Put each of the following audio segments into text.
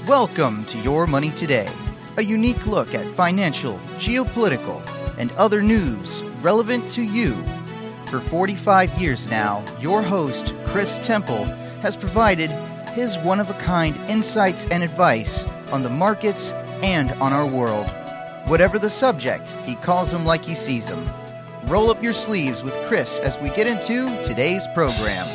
Welcome to Your Money Today, a unique look at financial, geopolitical, and other news relevant to you. For 45 years now, your host, Chris Temple, has provided his one-of-a-kind insights and advice on the markets and on our world. Whatever the subject, he calls them like he sees them. Roll up your sleeves with Chris as we get into today's program.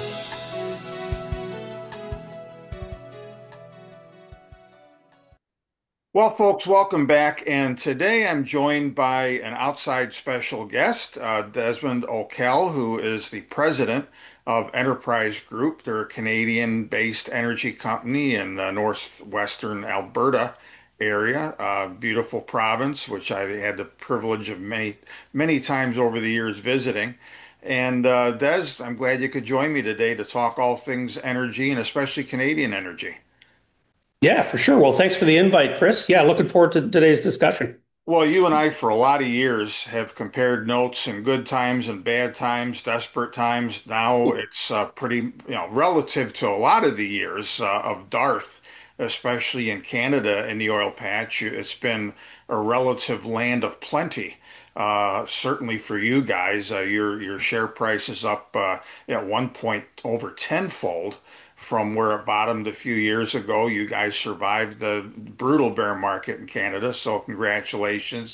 Well, folks, welcome back. And today I'm joined by an outside special guest, Desmond O'Kell, who is the president of Enterprise Group. They're a Canadian-based energy company in the northwestern Alberta area, beautiful province, which I've had the privilege of many times over the years visiting. And Des, I'm glad you could join me today to talk all things energy and especially Canadian energy. Yeah, for sure. Well, thanks for the invite, Chris. Yeah, looking forward to today's discussion. Well, you and I, for a lot of years, have compared notes in good times and bad times, desperate times. Now it's pretty, relative to a lot of the years of Darth, especially in Canada in the oil patch. It's been a relative land of plenty. Certainly for you guys, your share price is up at one point over tenfold from where it bottomed a few years ago. You guys survived the brutal bear market in Canada, so congratulations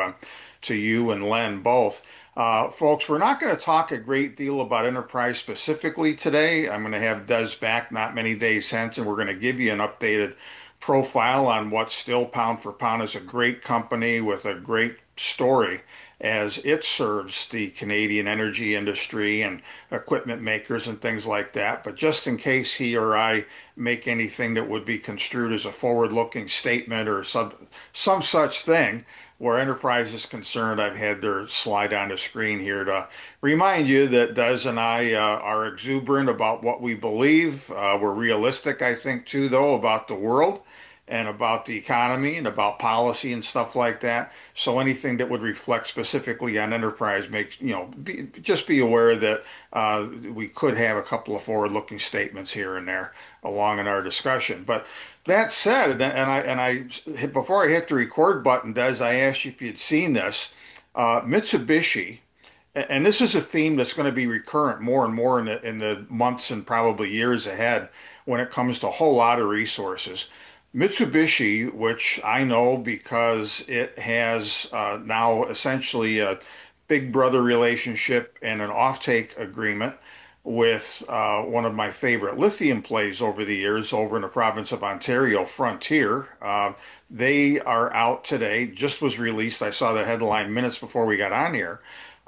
to you and Len both. Folks, we're not going to talk a great deal about Enterprise specifically today. I'm going to have Des back not many days hence, and we're going to give you an updated profile on what still pound for pound is a great company with a great story as it serves the Canadian energy industry and equipment makers and things like that. But just in case he or I make anything that would be construed as a forward-looking statement or some such thing, where Enterprise is concerned, I've had their slide on the screen here to remind you that Des and I are exuberant about what we believe. We're realistic, I think, too, though, about the world and about the economy and about policy and stuff like that. So anything that would reflect specifically on Enterprise makes, just be aware that we could have a couple of forward-looking statements here and there along in our discussion. But that said, before I hit the record button, Des, I asked you if you'd seen this. Mitsubishi, and this is a theme that's going to be recurrent more and more in the months and probably years ahead when it comes to a whole lot of resources. Mitsubishi, which I know because it has now essentially a big brother relationship and an offtake agreement with one of my favorite lithium plays over the years over in the province of Ontario, Frontier. They are out today, just was released. I saw the headline minutes before we got on here,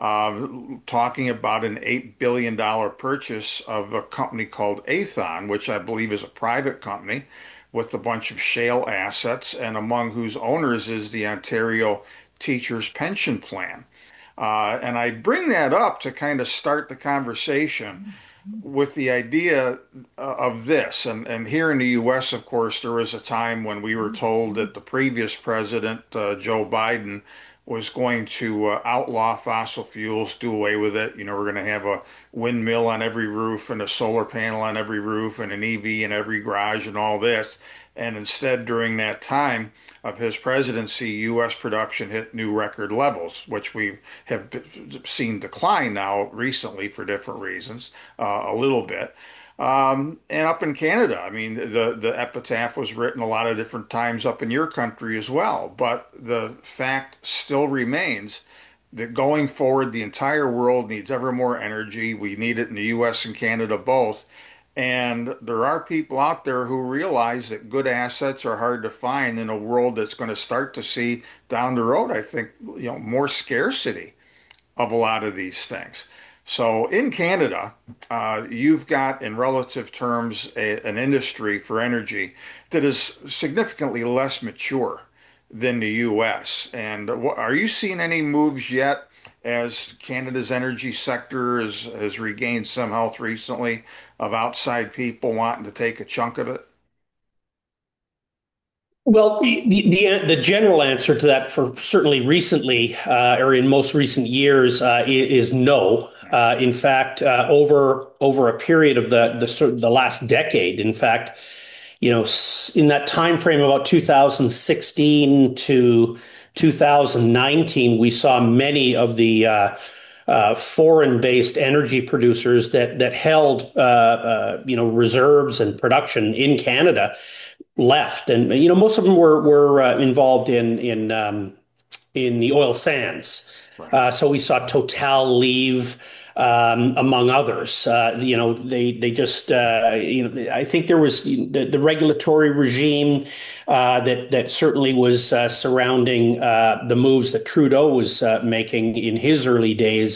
talking about an $8 billion purchase of a company called Aethon, which I believe is a private company with a bunch of shale assets, and among whose owners is the Ontario Teachers Pension Plan. And I bring that up to kind of start the conversation with the idea of this. And here in the US, of course, there was a time when we were told that the previous president, Joe Biden, was going to outlaw fossil fuels, do away with it. We're going to have a windmill on every roof and a solar panel on every roof and an EV in every garage and all this. And instead, during that time of his presidency, U.S. production hit new record levels, which we have seen decline now recently for different reasons, a little bit. And up in Canada, I mean, the epitaph was written a lot of different times up in your country as well. But the fact still remains that going forward, the entire world needs ever more energy. We need it in the U.S. and Canada both. And there are people out there who realize that good assets are hard to find in a world that's going to start to see down the road, I think, more scarcity of a lot of these things. So in Canada, you've got, in relative terms, an industry for energy that is significantly less mature than the U.S. And are you seeing any moves yet as Canada's energy sector has regained some health recently of outside people wanting to take a chunk of it? Well, the general answer to that for certainly recently or in most recent years is no. In fact, over a period of the last decade, in fact, in that time frame about 2016 to 2019, we saw many of the foreign-based energy producers that held reserves and production in Canada left, and most of them were involved in the oil sands. Right. So we saw Total leave, among others. They just I think there was the regulatory regime that certainly was surrounding the moves that Trudeau was making in his early days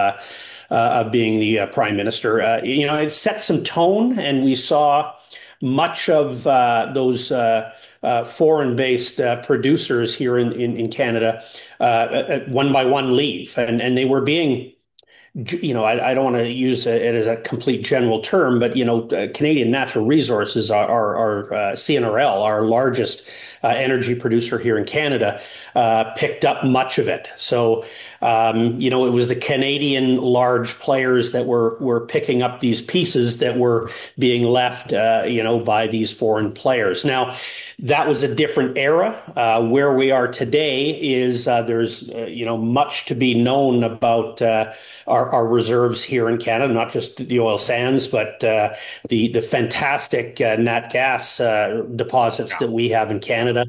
of being the prime minister. It set some tone, and we saw much of those foreign-based producers here in Canada one by one leave, and they were being, I don't want to use it as a complete general term, but Canadian Natural Resources, our CNRL, our largest energy producer here in Canada, picked up much of it. So, it was the Canadian large players that were picking up these pieces that were being left, by these foreign players. Now, that was a different era. Where we are today is there's much to be known about our reserves here in Canada, not just the oil sands, but the fantastic nat gas deposits that we have in Canada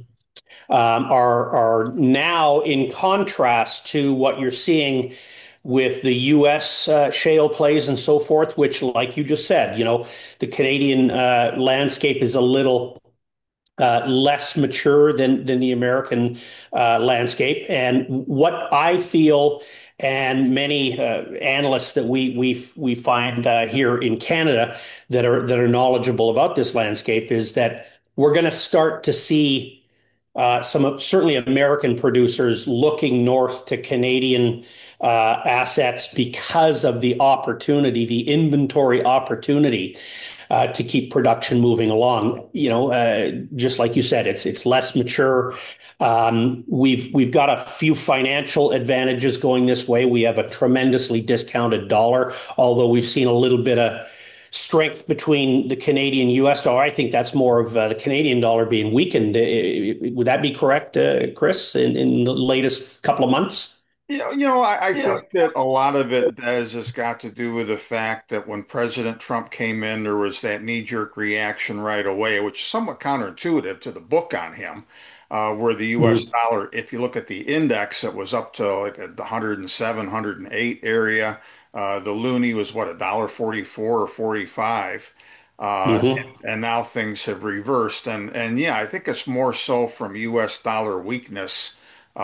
are now in contrast to what you're seeing with the U.S. Shale plays and so forth, which, like you just said, the Canadian landscape is a little less mature than the American landscape. And what I feel, and many analysts that we find here in Canada that are knowledgeable about this landscape, is that we're going to start to see some certainly American producers looking north to Canadian assets because of the opportunity, the inventory opportunity to keep production moving along. Just like you said, it's less mature. We've got a few financial advantages going this way. We have a tremendously discounted dollar, although we've seen a little bit of strength between the Canadian US dollar. I think that's more of the Canadian dollar being weakened. Would that be correct, Chris, in the latest couple of months? I think that a lot of it has just got to do with the fact that when President Trump came in, there was that knee-jerk reaction right away, which is somewhat counterintuitive to the book on him, where the U.S. Mhm. dollar, if you look at the index, it was up to like the 107, 108 area. The loonie was what, $1.44 or 45. Uh, Mhm. and now things have reversed. And yeah, I think it's more so from U.S. dollar weakness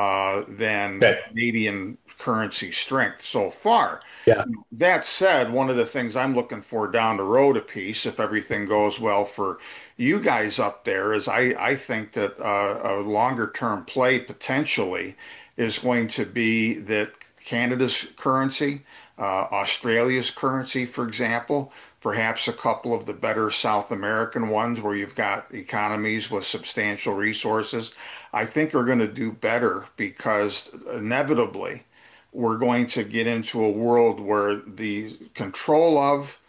than Okay. Canadian currency strength so far. Yeah. That said, one of the things I'm looking for down the road a piece, if everything goes well for you guys up there, is I think that a longer term play potentially is going to be that Canada's currency, Australia's currency, for example, perhaps a couple of the better South American ones where you've got economies with substantial resources, I think are going to do better because inevitably we're going to get into a world where the control of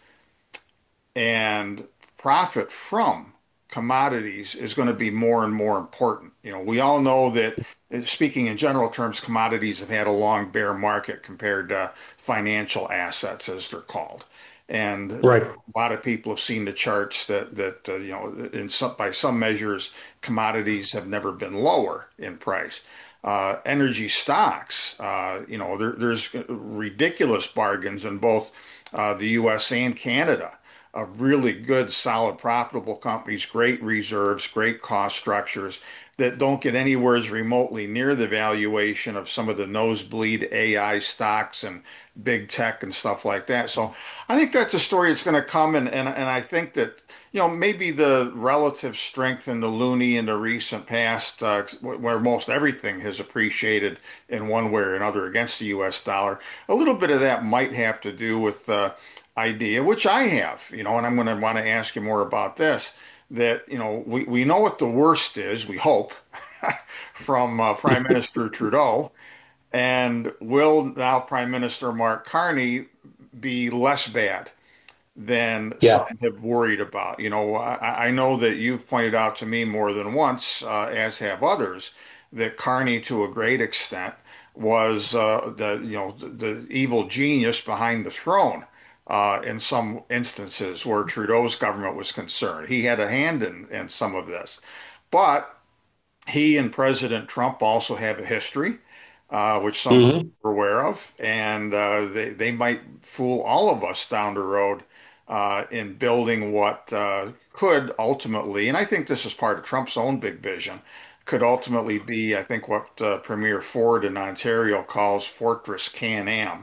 and profit from commodities is going to be more and more important. We all know that, speaking in general terms, commodities have had a long bear market compared to financial assets, as they're called. And Right. a lot of people have seen the charts that by some measures, commodities have never been lower in price. Energy stocks, there's ridiculous bargains in both the U.S. and Canada of really good, solid, profitable companies, great reserves, great cost structures that don't get anywhere as remotely near the valuation of some of the nosebleed AI stocks and big tech and stuff like that. So I think that's a story that's going to come, and I think that maybe the relative strength in the loonie in the recent past, where most everything has appreciated in one way or another against the U.S. dollar, a little bit of that might have to do with idea, which I have, and I'm going to want to ask you more about this, that, we know what the worst is, we hope, from Prime Minister Trudeau, and will now Prime Minister Mark Carney be less bad than some Yeah. have worried about. I know that you've pointed out to me more than once, as have others, that Carney, to a great extent, was the evil genius behind the throne. In some instances where Trudeau's government was concerned, he had a hand in some of this, but he and President Trump also have a history, which some Hmm. are aware of, and they might fool all of us down the road in building what could ultimately, and I think this is part of Trump's own big vision, could ultimately be, I think, what Premier Ford in Ontario calls Fortress Can-Am,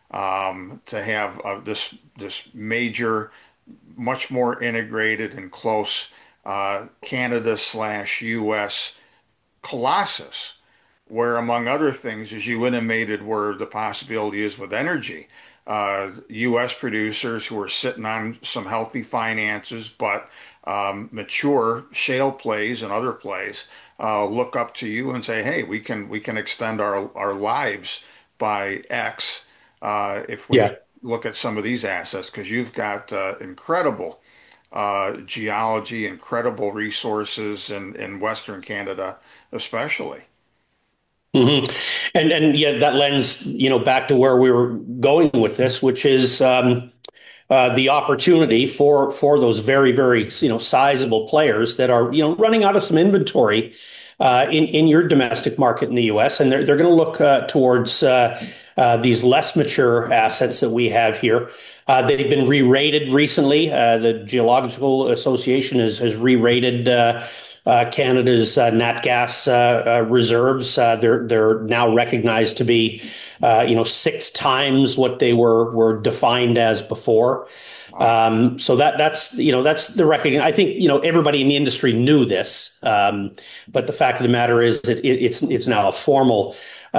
to have this major, much more integrated and close Canada slash U.S. colossus, where, among other things, as you intimated, where the possibility is with energy, U.S. producers who are sitting on some healthy finances, but mature shale plays and other plays look up to you and say, "Hey, we can extend our lives by X if we Yeah. look at some of these assets because you've got incredible geology, incredible resources in Western Canada, especially." Hmm. And yeah, that lends, back to where we were going with this, which is the opportunity for those very, very, sizable players that are, running out of some inventory in your domestic market in the U.S. And they're going to look towards these less mature assets that we have here. They've been re-rated recently. The Geological Association has re-rated Canada's nat gas reserves. They're now recognized to be, six times what they were defined as before. Wow. So that's the recognition. I think everybody in the industry knew this, but the fact of the matter is that it's now a formal.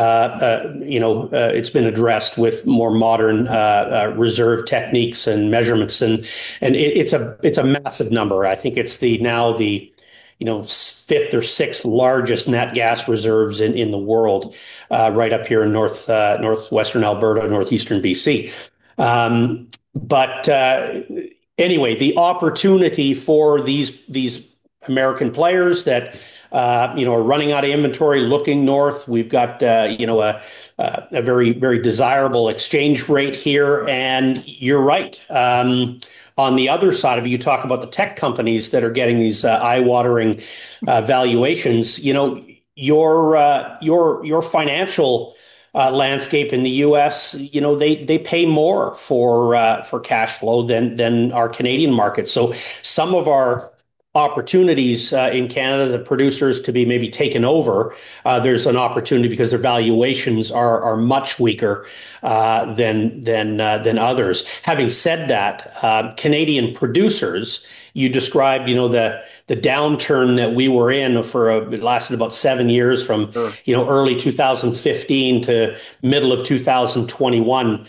It's been addressed with more modern reserve techniques and measurements, and it's a massive number. I think it's the fifth or sixth largest nat gas reserves in the world, right up here in northwestern Alberta, northeastern BC. But anyway, the opportunity for these American players that are running out of inventory, looking north. We've got a very, very desirable exchange rate here, and you're right. On the other side of it, you talk about the tech companies that are getting these eye-watering valuations. Your financial landscape in the U.S., they pay more for cash flow than our Canadian market. So some of our opportunities in Canada, the producers to be maybe taken over, there's an opportunity because their valuations are much weaker than others. Having said that, Canadian producers, you described, the downturn that we were in it lasted about 7 years from, Sure. early 2015 to middle of 2021.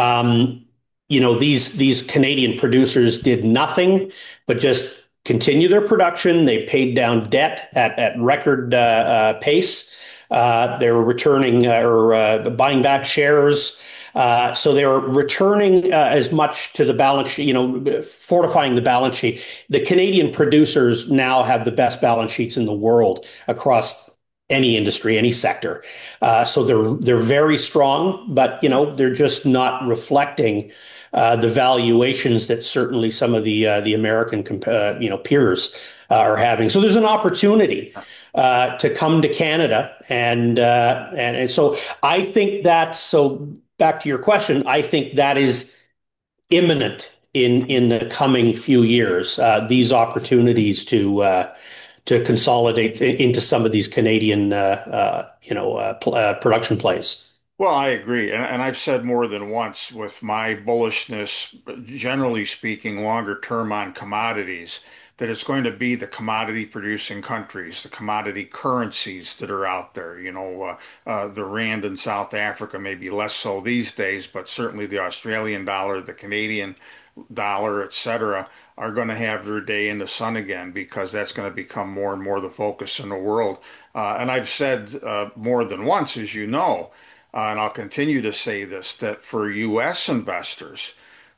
These Canadian producers did nothing but just continue their production. They paid down debt at record pace. They were returning or buying back shares. So they were returning as much to the balance sheet, fortifying the balance sheet. The Canadian producers now have the best balance sheets in the world across any industry, any sector. So they're very strong, but they're just not reflecting the valuations that certainly some of the American peers are having. So there's an opportunity to come to Canada, and so I think that's so. Back to your question, I think that is imminent in the coming few years. These opportunities to consolidate into some of these Canadian production plays. Well, I agree. And I've said more than once with my bullishness, generally speaking, longer term on commodities, that it's going to be the commodity producing countries, the commodity currencies that are out there. The rand in South Africa, maybe less so these days, but certainly the Australian dollar, the Canadian dollar, et cetera, are going to have their day in the sun again because that's going to become more and more the focus in the world. And I've said more than once, as you know, and I'll continue to say this, that for U.S. investors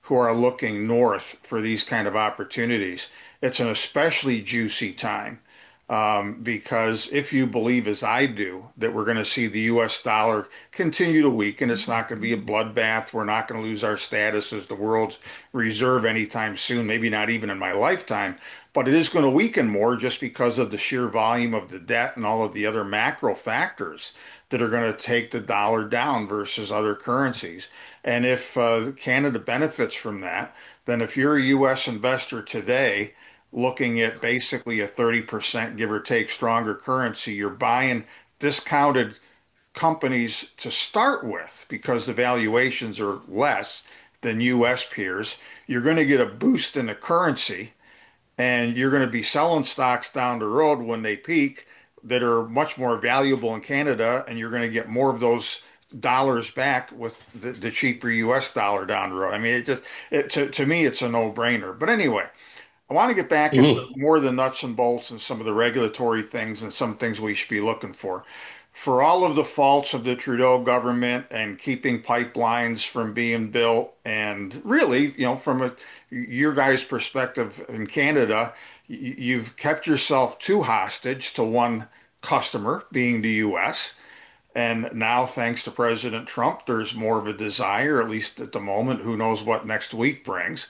who are looking north for these kind of opportunities. It's an especially juicy time because if you believe, as I do, that we're going to see the U.S. dollar continue to weaken, it's not going to be a bloodbath. We're not going to lose our status as the world's reserve anytime soon, maybe not even in my lifetime, but it is going to weaken more just because of the sheer volume of the debt and all of the other macro factors that are going to take the dollar down versus other currencies. And if Canada benefits from that, then if you're a U.S. investor today, looking at basically a 30% give or take stronger currency, you're buying discounted companies to start with because the valuations are less than US peers. You're going to get a boost in the currency and you're going to be selling stocks down the road when they peak that are much more valuable in Canada, and you're going to get more of those dollars back with the cheaper US dollar down the road. I mean, to me, it's a no-brainer. But anyway, I want to get back into Mhm. more of the nuts and bolts and some of the regulatory things and some things we should be looking for. For all of the faults of the Trudeau government and keeping pipelines from being built, and really, from your guys' perspective in Canada, you've kept yourself too hostage to one customer, being the U.S. And now, thanks to President Trump, there's more of a desire, at least at the moment, who knows what next week brings,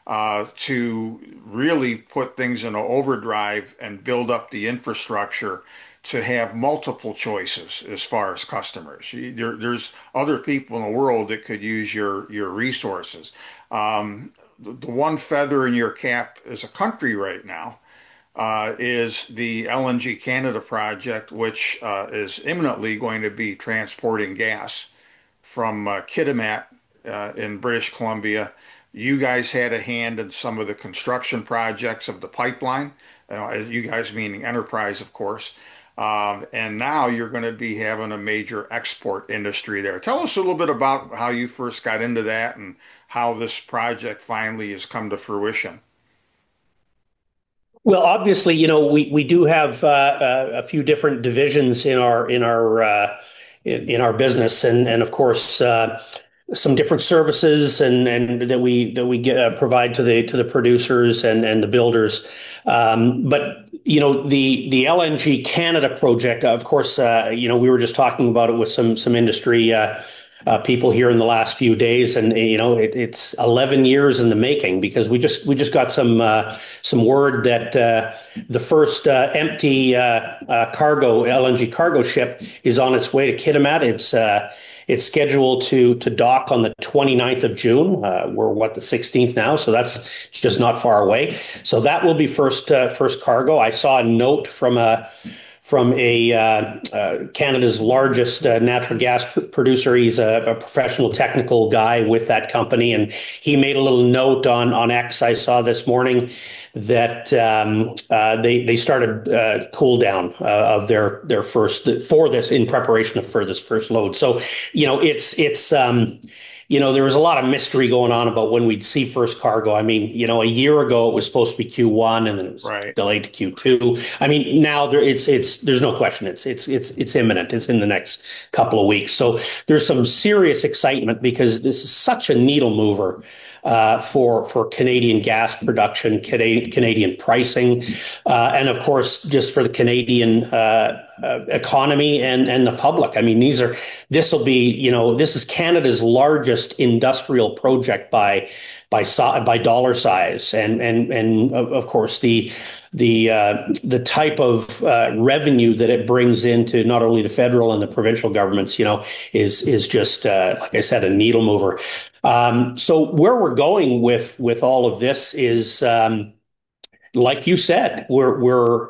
to really put things in overdrive and build up the infrastructure to have multiple choices as far as customers. There's other people in the world that could use your resources. The one feather in your cap as a country right now is the LNG Canada project, which is imminently going to be transporting gas from Kitimat in British Columbia. You guys had a hand in some of the construction projects of the pipeline, you guys meaning Enterprise, of course. And now you're going to be having a major export industry there. Tell us a little bit about how you first got into that and how this project finally has come to fruition. Well, obviously, we do have a few different divisions in our business, and of course some different services and that we provide to the producers and the builders. But the LNG Canada project, of course, we were just talking about it with some industry. People here in the last few days, and it's 11 years in the making because we just got some word that the first empty cargo LNG cargo ship is on its way to Kitimat. It's scheduled to dock on the 29th of June. We're the 16th now, so that's just not far away. So that will be first cargo. I saw a note from Canada's largest natural gas producer. He's a professional technical guy with that company, and he made a little note on X I saw this morning that they started cool down of their first for this in preparation for this first load. So there was a lot of mystery going on about when we'd see first cargo. I mean, a year ago it was supposed to be Q1 and then it was Right. delayed to Q2. I mean, now there's no question. It's imminent. It's in the next couple of weeks. So there's some serious excitement because this is such a needle mover for Canadian gas production, Canadian pricing, and of course, just for the Canadian economy and the public. I mean, this is Canada's largest industrial project by dollar size, and of course the type of revenue that it brings into not only the federal and the provincial governments, is just like I said, a needle mover. So where we're going with all of this is, like you said, we're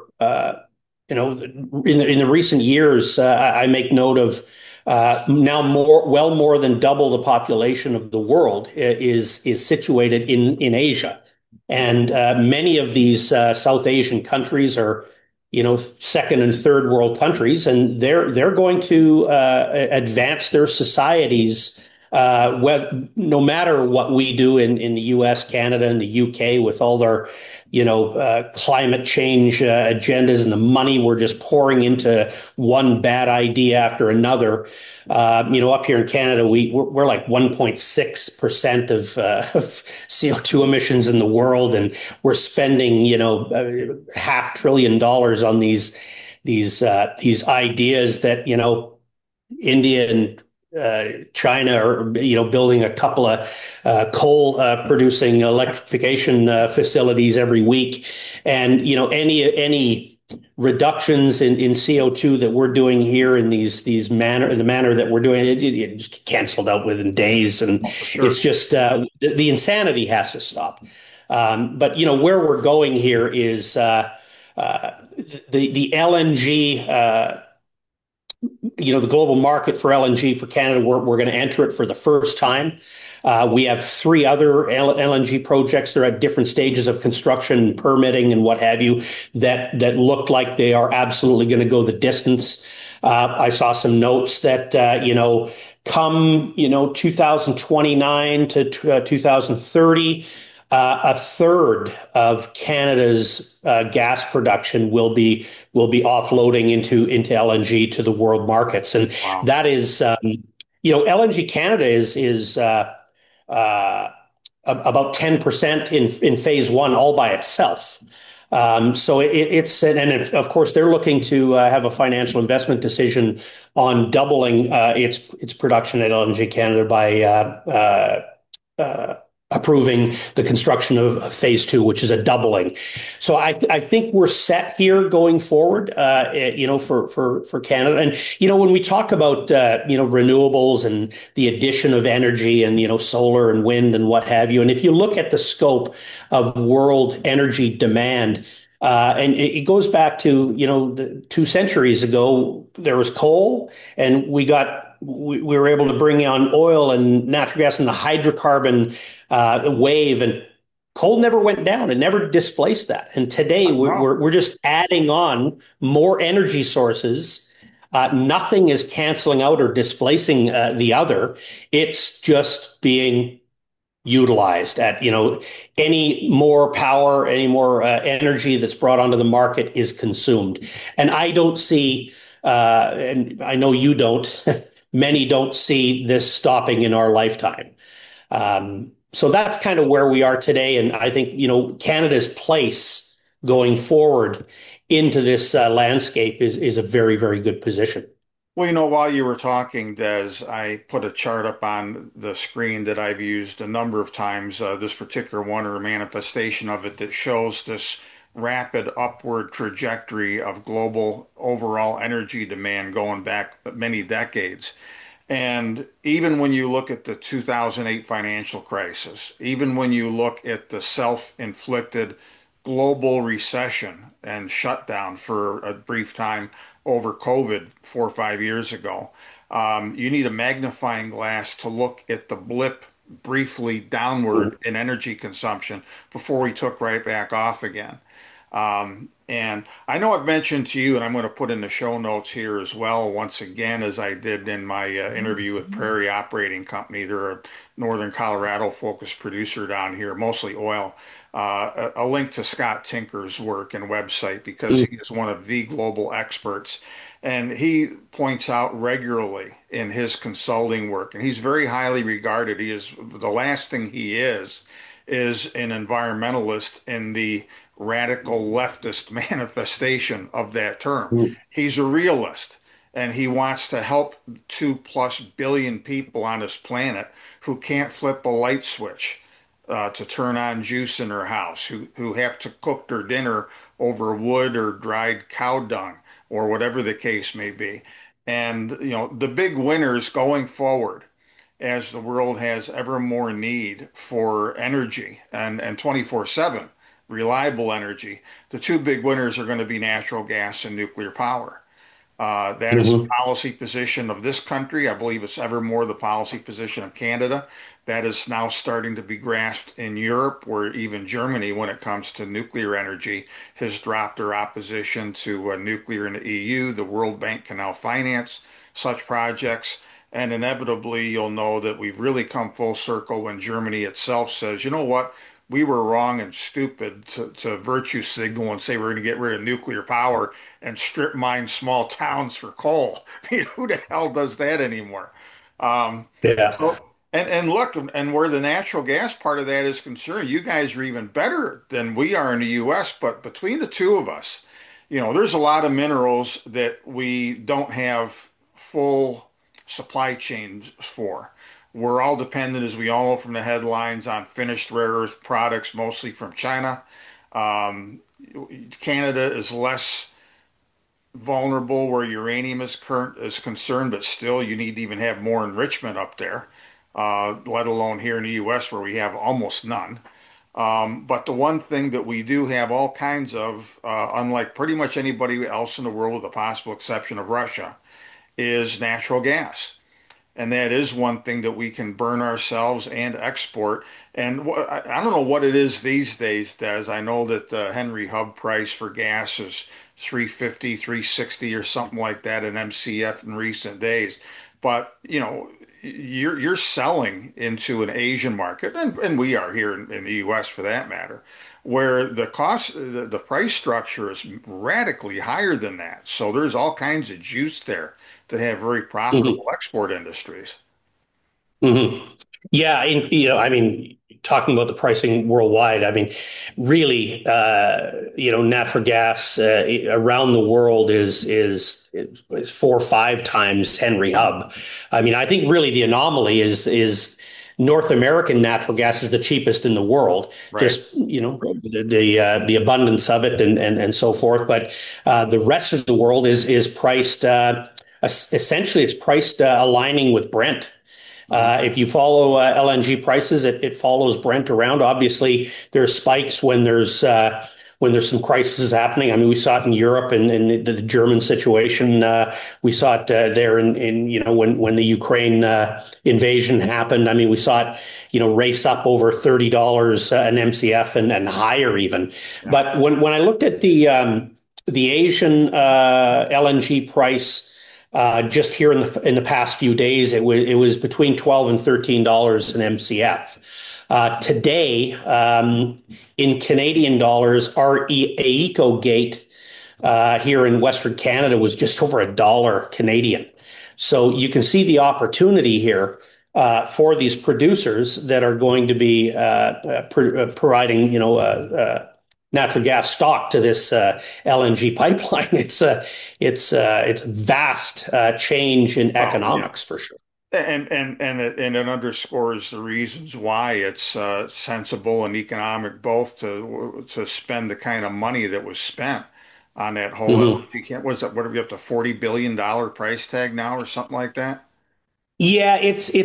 in the recent years, I make note of now more than double the population of the world is situated in Asia, and many of these South Asian countries are second and third world countries, and they're going to advance their societies no matter what we do in the US, Canada, and the UK with all their, climate change agendas and the money we're just pouring into one bad idea after another. Up here in Canada, we're like 1.6% of CO2 emissions in the world, and we're spending, $500 billion on these ideas that, India and China are, building a couple of coal producing electrification facilities every week, and any reductions in CO2 that we're doing here in the manner that we're doing it just canceled out within days, and Sure. it's just the insanity has to stop. But where we're going here is the LNG. The global market for LNG for Canada, we're going to enter it for the first time. We have three other LNG projects that are at different stages of construction, permitting, and what have you, that look like they are absolutely going to go the distance. I saw some notes that, come, 2029 to 2030, a third of Canada's gas production will be offloading into LNG to the world markets, and Wow. that is, LNG Canada is about 10% in phase one all by itself. So of course they're looking to have a financial investment decision on doubling its production at LNG Canada by approving the construction of phase two, which is a doubling. So I think we're set here going forward, for Canada. And, when we talk about, renewables and the addition of energy and, solar and wind and what have you, and if you look at the scope of world energy demand, and it goes back to, 2 centuries ago, there was coal, and we were able to bring on oil and natural gas and the hydrocarbon wave, and coal never went down. It never displaced that. And today Wow. we're just adding on more energy sources. Nothing is canceling out or displacing the other. It's just being utilized at, any more power, any more energy that's brought onto the market is consumed. And I don't see, and I know you don't, many don't see this stopping in our lifetime. So that's kind of where we are today. And I think, Canada's place going forward into this landscape is a very, very good position. Well, while you were talking, Des, I put a chart up on the screen that I've used a number of times, this particular one or a manifestation of it that shows this rapid upward trajectory of global overall energy demand going back many decades. And even when you look at the 2008 financial crisis, even when you look at the self-inflicted global recession and shutdown for a brief time over COVID 4 or 5 years ago, you need a magnifying glass to look at the blip briefly downward in energy consumption before we took right back off again. And I know I've mentioned to you, and I'm going to put in the show notes here as well, once again, as I did in my interview with Prairie Operating Company. They're a Northern Colorado focused producer down here, mostly oil. A link to Scott Tinker's work and website because he is one of the global experts. And he points out regularly in his consulting work, and he's very highly regarded. He is the last thing he is an environmentalist in the radical leftist manifestation of that term. Mm. He's a realist and he wants to help 2+ billion people on this planet who can't flip a light switch to turn on juice in their house, who have to cook their dinner over wood or dried cow dung or whatever the case may be. And, the big winners going forward as the world has ever more need for energy and 24/7 reliable energy, the two big winners are going to be natural gas and nuclear power. That is the Mhm. policy position of this country. I believe it's ever more the policy position of Canada. That is now starting to be grasped in Europe, where even Germany, when it comes to nuclear energy, has dropped their opposition to nuclear in the EU. The World Bank can now finance such projects. And inevitably, you'll know that we've really come full circle when Germany itself says, you know what, we were wrong and stupid to virtue signal and say we're going to get rid of nuclear power and strip mine small towns for coal. I mean, who the hell does that anymore? Um, Yeah. so, and look, and where the natural gas part of that is concerned, you guys are even better than we are in the U.S. But between the two of us, there's a lot of minerals that we don't have full supply chains for. We're all dependent, as we all know from the headlines, on finished rare earth products, mostly from China. Um, Canada is less vulnerable where uranium is concerned, but still, you need to even have more enrichment up there, let alone here in the U.S. where we have almost none. But the one thing that we do have all kinds of, unlike pretty much anybody else in the world, with the possible exception of Russia, is natural gas. And that is one thing that we can burn ourselves and export. And I don't know what it is these days, Des. I know that the Henry Hub price for gas is 350, 360 or something like that in MCF in recent days. But, you're selling into an Asian market, and we are here in the US for that matter, where the price structure is radically higher than that. So there's all kinds of juice there to have very profitable export industries. Hmm. Yeah, I mean, talking about the pricing worldwide, I mean, really, natural gas around the world is 4 or 5 times Henry Hub. I mean, I think really the anomaly is North American natural gas is the cheapest in the world. Right. Just the abundance of it and so forth. But the rest of the world is priced essentially it's priced aligning with Brent. If you follow LNG prices, it follows Brent around. Obviously, there's spikes when there's some crises happening. I mean, we saw it in Europe and in the German situation. We saw it there in when the Ukraine invasion happened. I mean, we saw it race up over $30 an MCF and higher even. Yeah. But when I looked at the Asian LNG price. Just here in the past few days, it was between $12 and $13 an MCF. Today, in Canadian dollars, our AECO gate here in Western Canada was just over $1 Canadian. So you can see the opportunity here for these producers that are going to be providing, natural gas stock to this LNG pipeline. It's a vast change in economics for sure. And it underscores the reasons why it's sensible and economic both to spend the kind of money that was spent on that whole Mhm. LNG camp. What are we up to $40 billion price tag now or something like that? Yeah,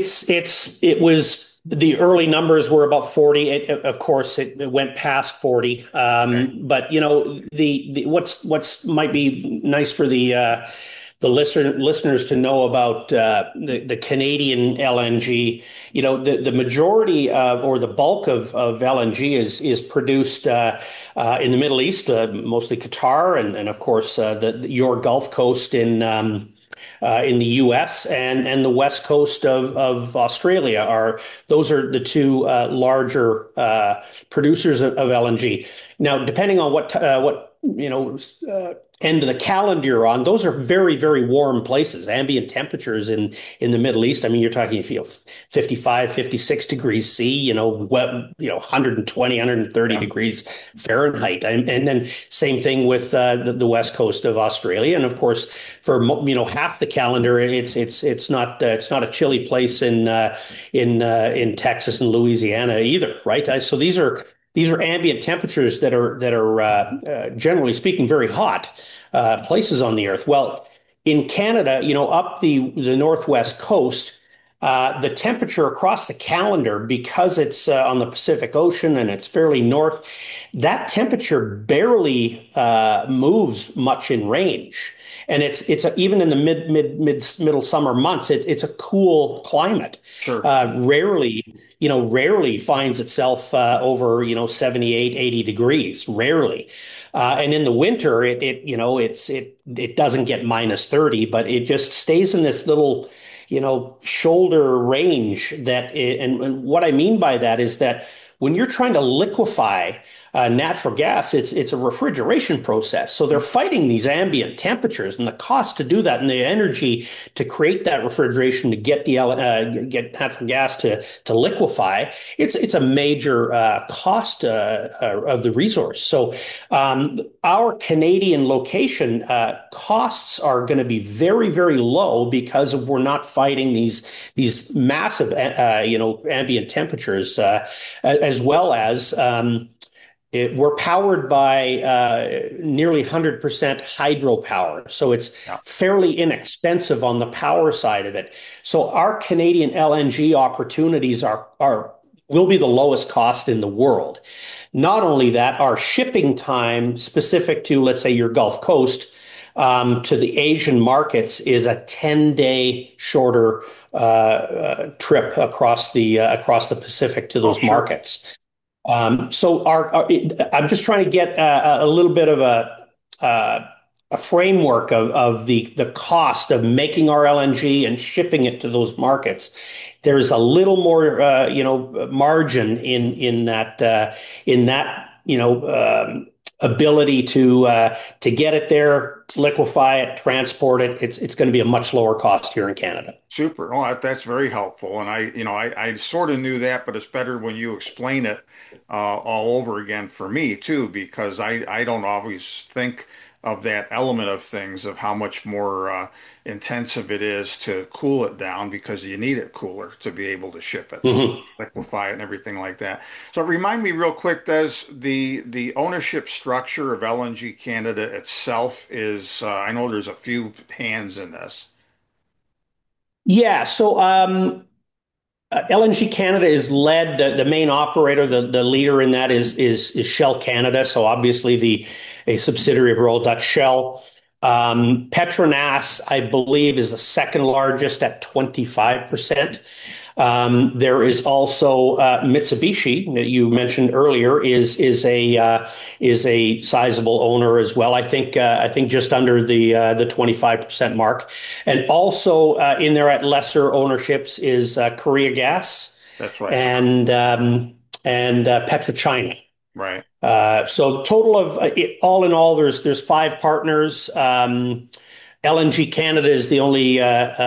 it was the early numbers were about 40. Of course, it went past 40. Okay. But the what's might be nice for the listeners to know about the Canadian LNG. The majority or the bulk of LNG is produced in the Middle East, mostly Qatar, and of course your Gulf Coast in the U.S. and the west coast of Australia those are the two larger producers of LNG. Now, depending on what end of the calendar you're on, those are very, very warm places. Ambient temperatures in the Middle East. I mean, you're talking 55, 56 degrees C, 120, 130 Yeah. degrees Fahrenheit. And then same thing with the west coast of Australia. And of course, for half the calendar, it's not a chilly place in Texas and Louisiana either, right? So these are ambient temperatures that are generally speaking very hot places on the earth. Well, in Canada, up the northwest coast, the temperature across the calendar, because it's on the Pacific Ocean and it's fairly north, that temperature barely moves much in range. And even in the middle summer months, it's a cool climate. Sure. Rarely finds itself over 78, 80 degrees. Rarely. And in the winter, it doesn't get minus 30, but it just stays in this little shoulder range and what I mean by that is that when you're trying to liquefy natural gas, it's a refrigeration process. So they're fighting these ambient temperatures, and the cost to do that, and the energy to create that refrigeration to get get natural gas to liquefy. It's a major cost of the resource. So our Canadian location costs are going to be very, very low because we're not fighting these massive ambient temperatures, as well as we're powered by nearly 100% hydropower. So it's Yeah. fairly inexpensive on the power side of it. So our Canadian LNG opportunities will be the lowest cost in the world. Not only that, our shipping time specific to, let's say, your Gulf Coast to the Asian markets is a 10-day shorter trip across the Pacific to Oh, those sure. markets. So I'm just trying to get a little bit of a framework of the cost of making our LNG and shipping it to those markets. There's a little more margin in that ability to get it there, liquefy it, transport it. It's going to be a much lower cost here in Canada. Super. Oh, that's very helpful. And I sort of knew that, but it's better when you explain it all over again for me too, because I don't always think of that element of things of how much more intensive it is to cool it down because you need it cooler to be able to ship it, Mhm. liquefy it, and everything like that. So remind me real quick, does the ownership structure of LNG Canada itself is I know there's a few hands in this. Yeah, so LNG Canada is led. The main operator, the leader in that is Shell Canada. So obviously a subsidiary of Royal Dutch Shell. Petronas, I believe, is the second largest at 25%. There is also Mitsubishi that you mentioned earlier is a sizable owner as well. I think just under the 25% mark, and also in there at lesser ownerships is Korea Gas That's right. and PetroChina. Right. So total of all in all, there's five partners. LNG Canada is the only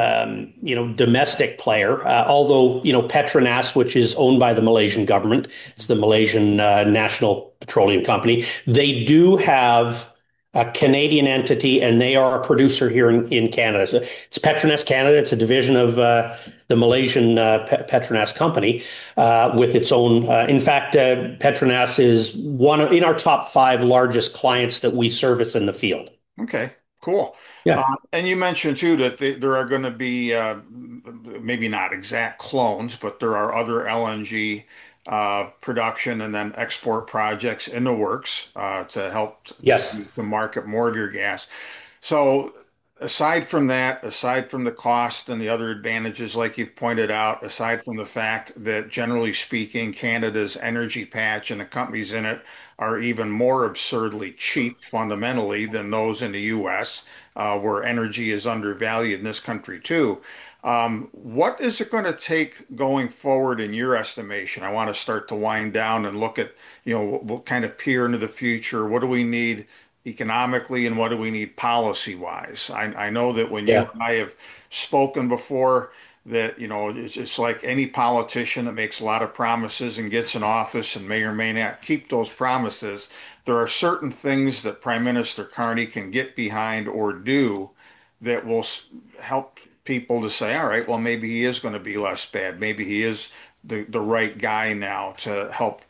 domestic player, although Petronas, which is owned by the Malaysian government, it's the Malaysian National Petroleum Company. They do have a Canadian entity, and they are a producer here in Canada. So it's Petronas Canada. It's a division of the Malaysian Petronas company with its own. In fact, Petronas is in our top five largest clients that we service in the field. Okay. Cool. Yeah. And you mentioned too that there are going to be maybe not exact clones, but there are other LNG production and then export projects in the works to help Yes. to market more of your gas. So aside from that, aside from the cost and the other advantages, like you've pointed out, aside from the fact that generally speaking, Canada's energy patch and the companies in it are even more absurdly cheap fundamentally than those in the US, where energy is undervalued in this country too. What is it going to take going forward in your estimation? I want to start to wind down and look at, what kind of peer into the future. What do we need economically and what do we need policy wise? I know that when you Yeah. and I have spoken before, that it's like any politician that makes a lot of promises and gets in office and may or may not keep those promises. There are certain things that Prime Minister Carney can get behind or do that will help people to say, all right, well, maybe he is going to be less bad. Maybe he is the right guy now to help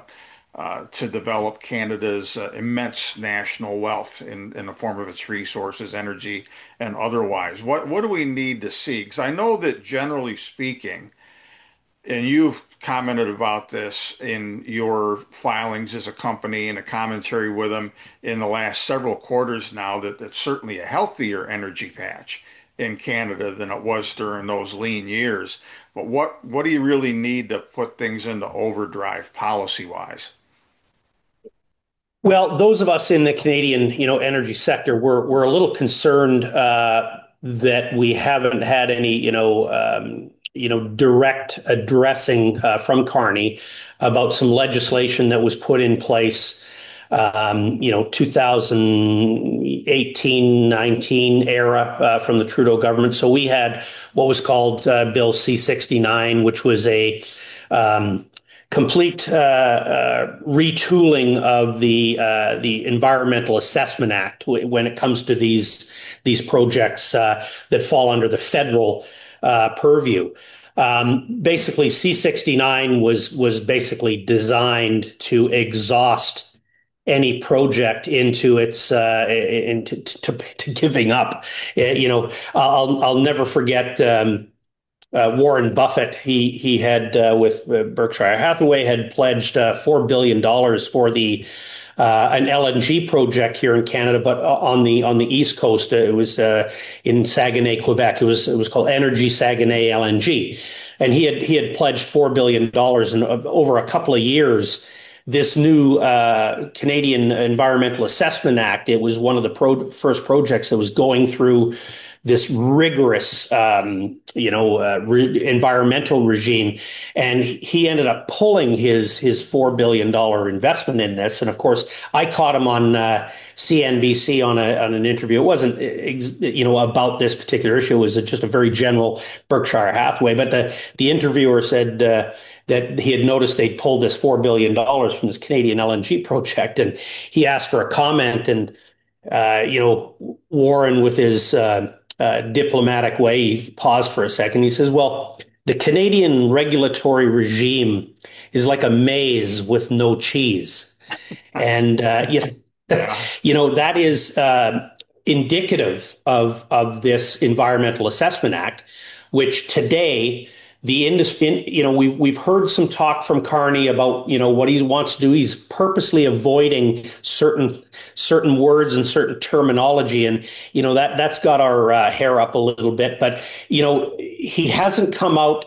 to develop Canada's immense national wealth in the form of its resources, energy, and otherwise. What do we need to see? Because I know that generally speaking, and you've commented about this in your filings as a company and a commentary with them in the last several quarters now, that that's certainly a healthier energy patch in Canada than it was during those lean years. But what do you really need to put things into overdrive policy wise? Well, those of us in the Canadian, energy sector, we're a little concerned. that we haven't had any, direct addressing from Carney about some legislation that was put in place, 2018, 19 era from the Trudeau government. So we had what was called Bill C-69, which was a um, complete retooling of the Environmental Assessment Act when it comes to these projects that fall under the federal purview. Basically, C-69 was basically designed to exhaust any project into its into to giving up. I'll never forget. Warren Buffett, he had with Berkshire Hathaway had pledged $4 billion for the an LNG project here in Canada, but on the East Coast, it was in Saguenay, Quebec. It was called Energy Saguenay LNG, and he had pledged $4 billion, and over a couple of years. This new Canadian Environmental Assessment Act, it was one of the first projects that was going through this rigorous, environmental regime, and he ended up pulling his $4 billion investment in this. And of course, I caught him on CNBC on an interview. It wasn't about this particular issue. It was just a very general Berkshire Hathaway. But the interviewer said that he had noticed they'd pulled this $4 billion from this Canadian LNG project, and he asked for a comment. And Warren, with his diplomatic way, he paused for a second. He says, "Well, the Canadian regulatory regime is like a maze with no cheese," and Yeah. that is indicative of this Environmental Assessment Act, which today the industry, we've heard some talk from Carney about what he wants to do. He's purposely avoiding certain words and certain terminology, and that's got our hair up a little bit. But he hasn't come out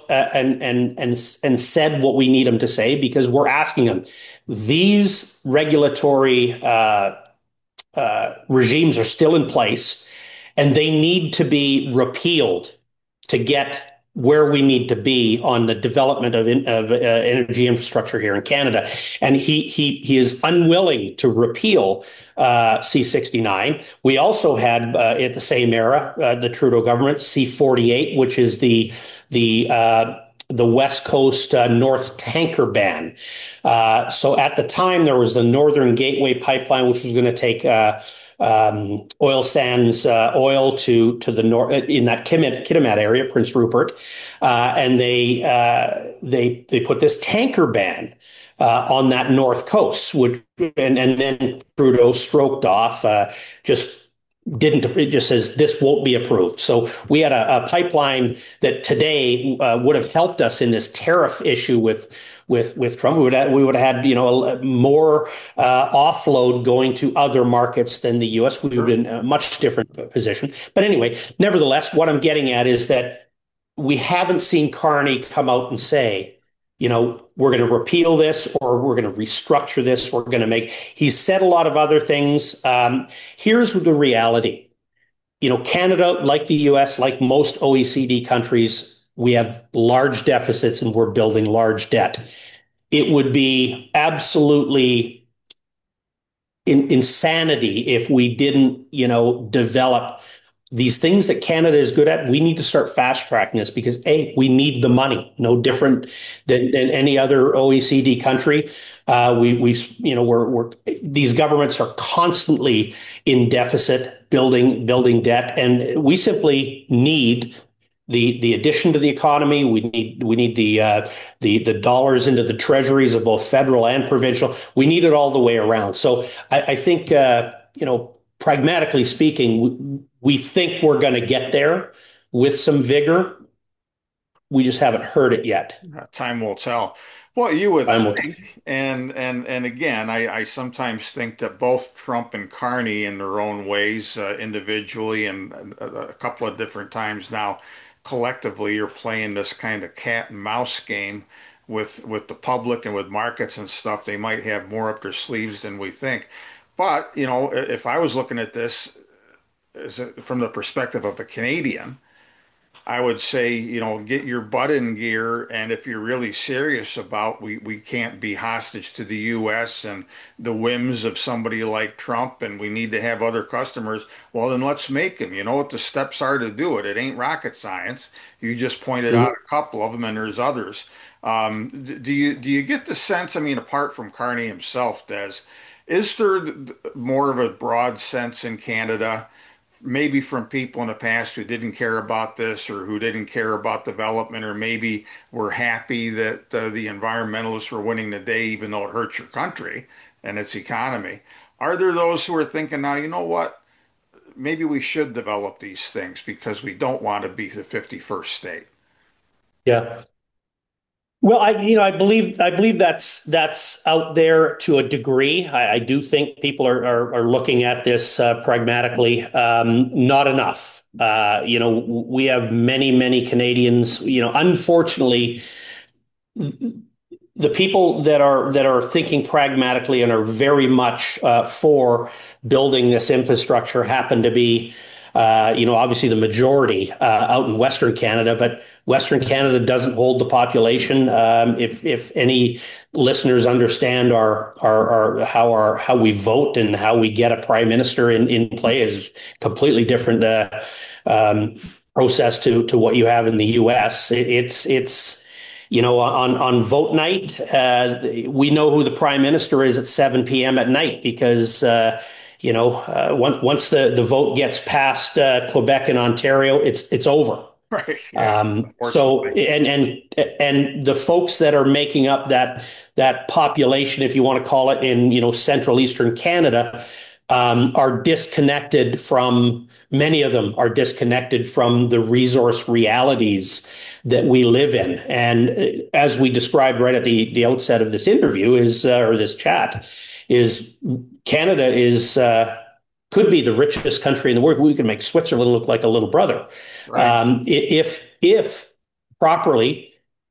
and said what we need him to say, because we're asking him. These regulatory regimes are still in place, and they need to be repealed to get where we need to be on the development of energy infrastructure here in Canada. And he is unwilling to repeal C-69. We also had at the same era the Trudeau government C-48, which is the West Coast North Tanker Ban. So at the time, there was the Northern Gateway Pipeline, which was going to take oil sands oil to the north in that Kitimat area, Prince Rupert, and they put this tanker ban on that north coast, and then Trudeau stroked off, just didn't it just says this won't be approved. So we had a pipeline that today would have helped us in this tariff issue with Trump. We would have had more offload going to other markets than the U.S. We would be in a much different position. But anyway, nevertheless, what I'm getting at is that we haven't seen Carney come out and say, we're going to repeal this, or we're going to restructure this. We're going to make. He's said a lot of other things. Here's the reality. Canada, like the US, like most OECD countries, we have large deficits and we're building large debt. It would be absolutely insanity if we didn't, develop these things that Canada is good at. We need to start fast tracking this because we need the money, no different than any other OECD country. We're these governments are constantly in deficit, building debt, and we simply need the addition to the economy. We need the dollars into the treasuries of both federal and provincial. We need it all the way around. So I think pragmatically speaking, we think we're going to get there with some vigor. We just haven't heard it yet. Time will tell. Well, you would Time will think, and again, I sometimes think that both Trump and Carney, in their own ways, individually and a couple of different times now, collectively, are playing this kind of cat and mouse game with the public and with markets and stuff. They might have more up their sleeves than we think. But, if I was looking at this, from the perspective of a Canadian, I would say, get your butt in gear. And if you're really serious about we can't be hostage to the US and the whims of somebody like Trump, and we need to have other customers, well, then let's make them. You know what the steps are to do it. It ain't rocket science. You just pointed out Mhm. a couple of them, and there's others. Do you get the sense, I mean, apart from Carney himself, Des, is there more of a broad sense in Canada? Maybe from people in the past who didn't care about this or who didn't care about development, or maybe were happy that the environmentalists were winning the day, even though it hurts your country and its economy. Are there those who are thinking now, you know what? Maybe we should develop these things because we don't want to be the 51st state. Yeah. Well, I believe that's out there to a degree. I do think people are looking at this pragmatically. Not enough. We have many Canadians. Unfortunately, the people that are thinking pragmatically and are very much for building this infrastructure happen to be, obviously the majority out in Western Canada, but Western Canada doesn't hold the population. If any listeners understand how we vote and how we get a prime minister in play is completely different um, process to what you have in the U.S. It's on vote night, we know who the prime minister is at 7 p.m. at night because, once the vote gets past Quebec and Ontario, it's over. Right. Yeah. So Unfortunately. and the folks that are making up that population, if you want to call it, in central eastern Canada, are disconnected from many of them are disconnected from the resource realities that we live in. And as we described right at the outset of this interview is or this chat is Canada is could be the richest country in the world. We could make Switzerland look like a little brother Right. if properly,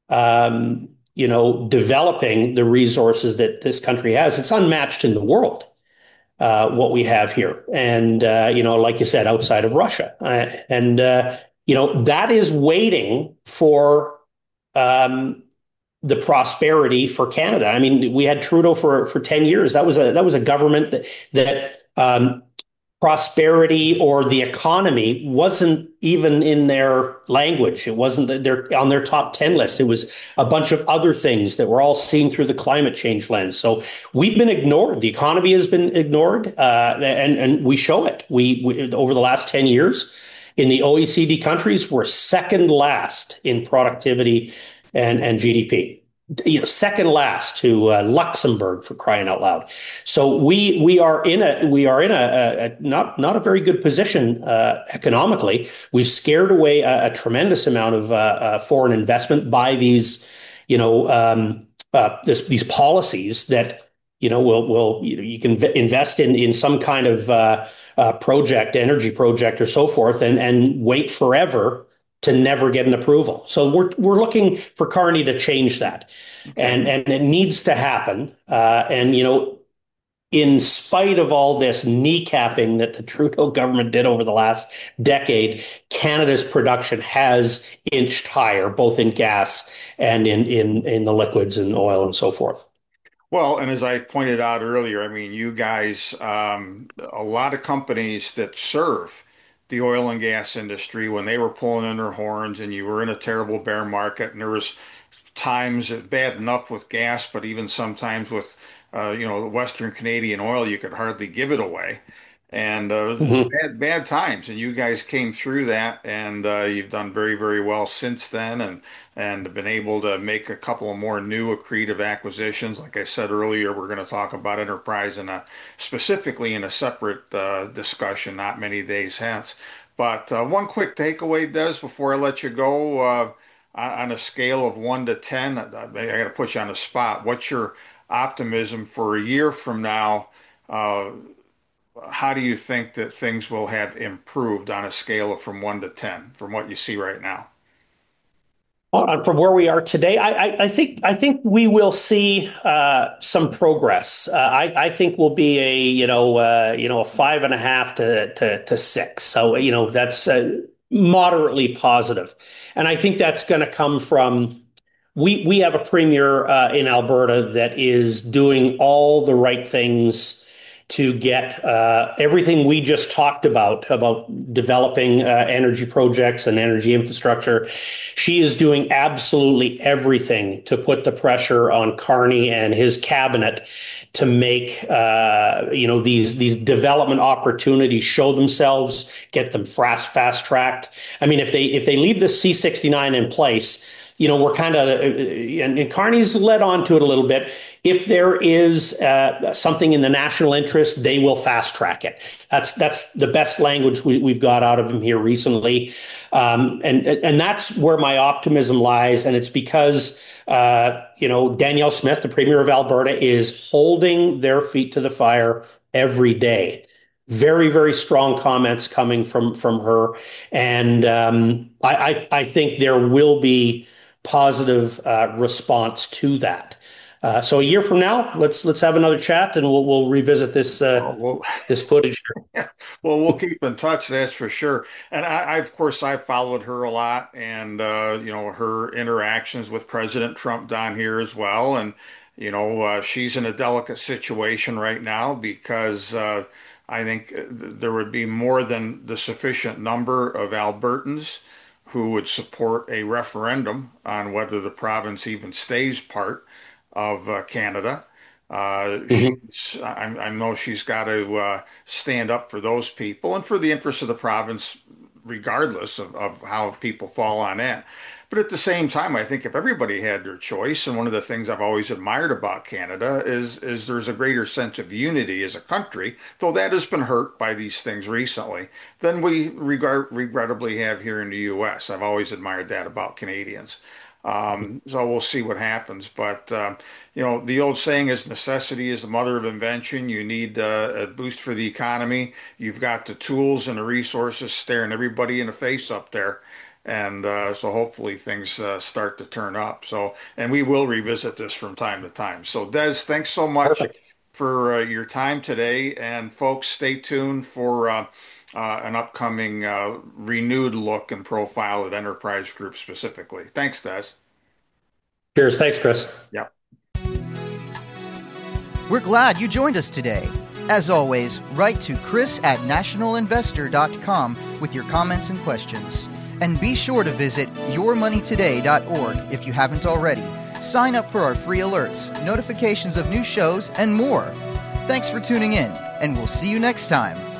developing the resources that this country has. It's unmatched in the world. What we have here, and like you said, outside of Russia, and that is waiting for um, the prosperity for Canada. I mean, we had Trudeau for 10 years. That was a government that prosperity or the economy wasn't even in their language. It wasn't that they're on their top 10 list. It was a bunch of other things that we're all seeing through the climate change lens. So we've been ignored. The economy has been ignored, and we show it. We over the last 10 years in the OECD countries, we're second last in productivity and GDP, second last to Luxembourg, for crying out loud. So we are in a not a very good position economically. We've scared away a tremendous amount of foreign investment by these these policies that will you can invest in some kind of energy project or so forth, and wait forever to never get an approval. So we're looking for Carney to change that, Okay. and it needs to happen. And in spite of all this kneecapping that the Trudeau government did over the last decade, Canada's production has inched higher, both in gas and in the liquids and oil and so forth. Well, and as I pointed out earlier, I mean, you guys, a lot of companies that serve the oil and gas industry, when they were pulling in their horns and you were in a terrible bear market, and there was times bad enough with gas, but even sometimes with, the Western Canadian oil, you could hardly give it away. And it was Mhm. bad times, and you guys came through that, and you've done very well since then, and been able to make a couple of more new accretive acquisitions. Like I said earlier, we're going to talk about Enterprise specifically in a separate discussion, not many days hence. But one quick takeaway, Des, before I let you go, on a scale of 1 to 10, I got to put you on the spot. What's your optimism for a year from now? Uh, how do you think that things will have improved on a scale of from 1 to 10 from what you see right now? From where we are today, I think we will see some progress. I think we'll be a 5.5 to 6. So that's moderately positive, and I think that's going to come from we have a premier in Alberta that is doing all the right things to get everything we just talked about developing energy projects and energy infrastructure. She is doing absolutely everything to put the pressure on Carney and his cabinet to make these development opportunities show themselves, get them fast tracked. I mean, if they leave the C-69 in place, we're kind of, and Carney's led on to it a little bit. If there is something in the national interest, they will fast track it. That's the best language we've got out of him here recently, and that's where my optimism lies. And it's because Danielle Smith, the Premier of Alberta, is holding their feet to the fire every day. Very, very strong comments coming from her, and I think there will be positive response to that. So a year from now, let's have another chat, and we'll revisit this this footage here. Well, we'll keep in touch, that's for sure. And of course, I've followed her a lot, and her interactions with President Trump down here as well. And she's in a delicate situation right now because I think there would be more than the sufficient number of Albertans who would support a referendum on whether the province even stays part of Canada. I know she's got to stand up for those people and for the interests of the province, regardless of how people fall on that. But at the same time, I think if everybody had their choice, and one of the things I've always admired about Canada is there's a greater sense of unity as a country, though that has been hurt by these things recently, than we regrettably have here in the U.S. I've always admired that about Canadians. So we'll see what happens. But, the old saying is necessity is the mother of invention. You need a boost for the economy. You've got the tools and the resources staring everybody in the face up there. And so hopefully things start to turn up. And we will revisit this from time to time. So Des, thanks so much for your time today. And folks, stay tuned for an upcoming renewed look and profile at Enterprise Group specifically. Thanks, Des. Cheers. Thanks, Chris. Yeah. We're glad you joined us today. As always, write to chris@nationalinvestor.com with your comments and questions. And be sure to visit yourmoneytoday.org if you haven't already. Sign up for our free alerts, notifications of new shows, and more. Thanks for tuning in, and we'll see you next time.